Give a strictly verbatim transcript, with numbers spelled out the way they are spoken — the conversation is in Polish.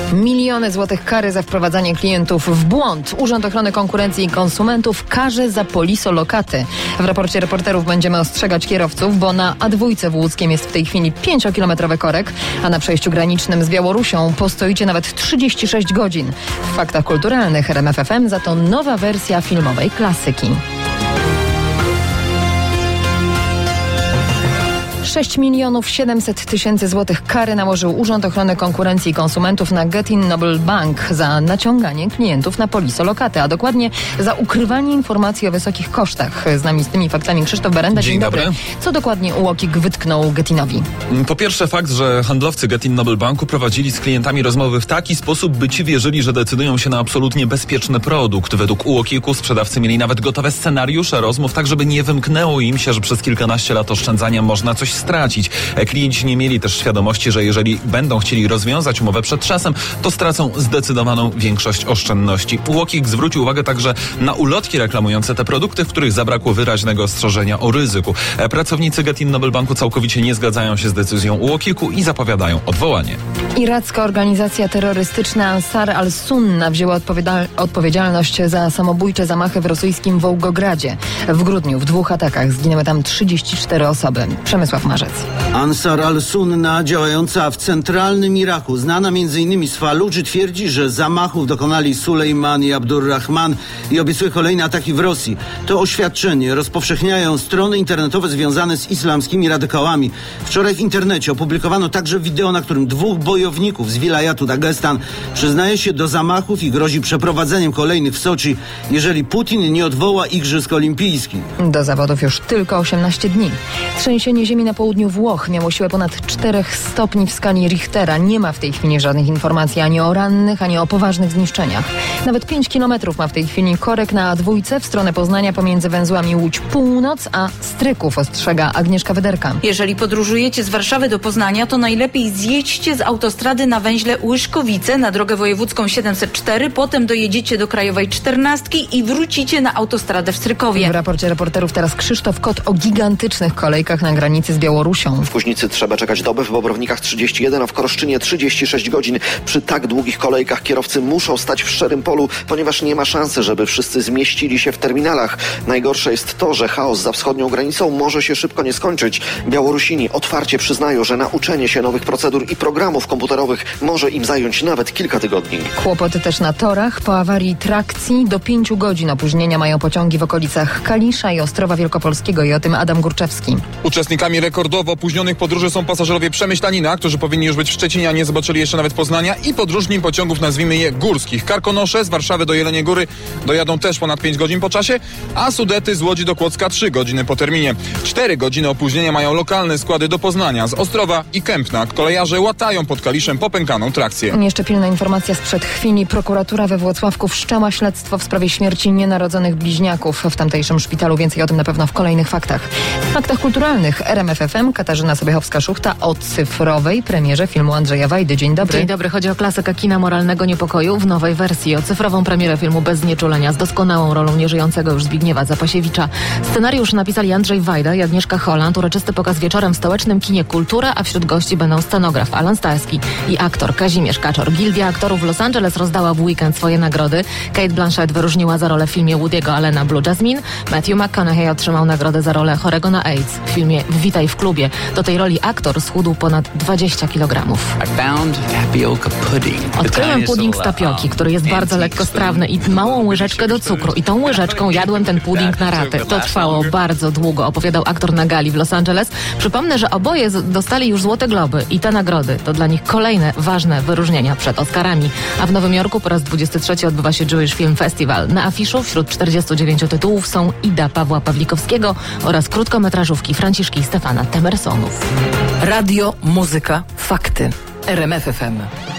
Miliony złotych kary za wprowadzanie klientów w błąd. Urząd Ochrony Konkurencji i Konsumentów karze za polisolokaty. W raporcie reporterów będziemy ostrzegać kierowców, bo na A dwa w Łódzkiem jest w tej chwili pięciokilometrowy korek, a na przejściu granicznym z Białorusią postoicie nawet trzydzieści sześć godzin. W faktach kulturalnych R M F F M za to nowa wersja filmowej klasyki. sześć milionów siedemset tysięcy złotych kary nałożył Urząd Ochrony Konkurencji i Konsumentów na Getin Noble Bank za naciąganie klientów na polisolokaty, a dokładnie za ukrywanie informacji o wysokich kosztach. Z nami z tymi faktami Krzysztof Berenda. Dzień, Dzień dobry. dobry. Co dokładnie U O K I K wytknął Getinowi? Po pierwsze fakt, że handlowcy Getin Noble Banku prowadzili z klientami rozmowy w taki sposób, by ci wierzyli, że decydują się na absolutnie bezpieczny produkt. Według U O K I K-u sprzedawcy mieli nawet gotowe scenariusze rozmów, tak żeby nie wymknęło im się, że przez kilkanaście lat oszczędzania można coś stracić. Klienci nie mieli też świadomości, że jeżeli będą chcieli rozwiązać umowę przed czasem, to stracą zdecydowaną większość oszczędności. U O K I K zwrócił uwagę także na ulotki reklamujące te produkty, w których zabrakło wyraźnego ostrzeżenia o ryzyku. Pracownicy Getin Noble Banku całkowicie nie zgadzają się z decyzją U O K I K-u i zapowiadają odwołanie. Iracka organizacja terrorystyczna Ansar al-Sunna wzięła odpowiada- odpowiedzialność za samobójcze zamachy w rosyjskim Wołgogradzie. W grudniu w dwóch atakach zginęły tam trzydzieści cztery osoby. Przemysław Marzec. Ansar al-Sunna, działająca w centralnym Iraku, znana m.in. z Faludży, twierdzi, że zamachów dokonali Sulejman i Abdurrahman i obiecuje kolejne ataki w Rosji. To oświadczenie rozpowszechniają strony internetowe związane z islamskimi radykałami. Wczoraj w internecie opublikowano także wideo, na którym dwóch bojowników z wilayatu Dagestan przyznaje się do zamachów i grozi przeprowadzeniem kolejnych w Soczi, jeżeli Putin nie odwoła Igrzysk Olimpijskich. Do zawodów już tylko osiemnaście dni. Trzęsienie ziemi na południu Włoch miało siłę ponad czterech stopni w skali Richtera. Nie ma w tej chwili żadnych informacji ani o rannych, ani o poważnych zniszczeniach. Nawet pięć kilometrów ma w tej chwili korek na A dwa w stronę Poznania pomiędzy węzłami Łódź Północ a Stryków, ostrzega Agnieszka Wyderka. Jeżeli podróżujecie z Warszawy do Poznania, to najlepiej zjedźcie z autostrady na węźle Łyszkowice na drogę wojewódzką siedemset cztery, potem dojedziecie do Krajowej czternastki i wrócicie na autostradę w Strykowie. W raporcie reporterów teraz Krzysztof Kot o gigantycznych kolejkach na granicy z Białorusią. W Kuźnicy trzeba czekać dobę, w Bobrownikach trzydzieści jeden, a w Koroszczynie trzydzieści sześć godzin. Przy tak długich kolejkach kierowcy muszą stać w szczerym polu, ponieważ nie ma szansy, żeby wszyscy zmieścili się w terminalach. Najgorsze jest to, że chaos za wschodnią granicą może się szybko nie skończyć. Białorusini otwarcie przyznają, że nauczenie się nowych procedur i programów komputerowych może im zająć nawet kilka tygodni. Kłopoty też na torach. Po awarii trakcji do pięciu godzin opóźnienia mają pociągi w okolicach Kalisza i Ostrowa Wielkopolskiego i o tym Adam Górczewski. Uczestnikami rekordowo opóźnionych podróży są pasażerowie Przemyślanina, którzy powinni już być w Szczecinie, a nie zobaczyli jeszcze nawet Poznania, i podróżni pociągów, nazwijmy je górskich. Karkonosze z Warszawy do Jeleniej Góry dojadą też ponad pięć godzin po czasie, a Sudety z Łodzi do Kłodzka trzy godziny po terminie. cztery godziny opóźnienia mają lokalne składy do Poznania z Ostrowa i Kępna. Kolejarze łatają pod Kaliszem popękaną trakcję. Jeszcze pilna informacja sprzed chwili. Prokuratura we Włocławku wszczęła śledztwo w sprawie śmierci nienarodzonych bliźniaków w tamtejszym szpitalu. Więcej o tym na pewno w kolejnych faktach. W faktach kulturalnych R M F F M Katarzyna Sobiechowska-Szuchta o cyfrowej premierze filmu Andrzeja Wajdy. Dzień dobry. Dzień dobry. Chodzi o klasykę kina moralnego niepokoju w nowej wersji. O cyfrową premierę filmu Bez znieczulenia z doskonałą rolą nieżyjącego już Zbigniewa Zapasiewicza. Scenariusz napisali Andrzej Wajda i Agnieszka Holland. Uroczysty pokaz wieczorem w stołecznym kinie Kultura, a wśród gości będą scenograf Alan Stalski i aktor Kazimierz Kaczor. Gildia aktorów w Los Angeles rozdała w weekend swoje nagrody. Kate Blanchett wyróżniła za rolę w filmie Woody'ego Allena Blue Jasmine. Matthew McConaughey otrzymał nagrodę za rolę chorego na AIDS w filmie Witaj w klubie. Do tej roli aktor schudł ponad dwadzieścia kilogramów. Odkryłem pudding z tapioki, który jest bardzo lekkostrawny i małą łyżeczkę do cukru. I tą łyżeczką jadłem ten pudding na raty. To trwało bardzo długo, opowiadał aktor na gali w Los Angeles. Przypomnę, że oboje z- dostali już Złote Globy i te nagrody to dla nich kolejne ważne wyróżnienia przed Oscarami. A w Nowym Jorku po raz dwudziesty trzeci odbywa się Jewish Film Festival. Na afiszu wśród czterdziestu dziewięciu tytułów są Ida Pawła Pawlikowskiego oraz krótkometrażówki Franciszki i Stefana Temersonów. Radio, muzyka, fakty. R M F F M.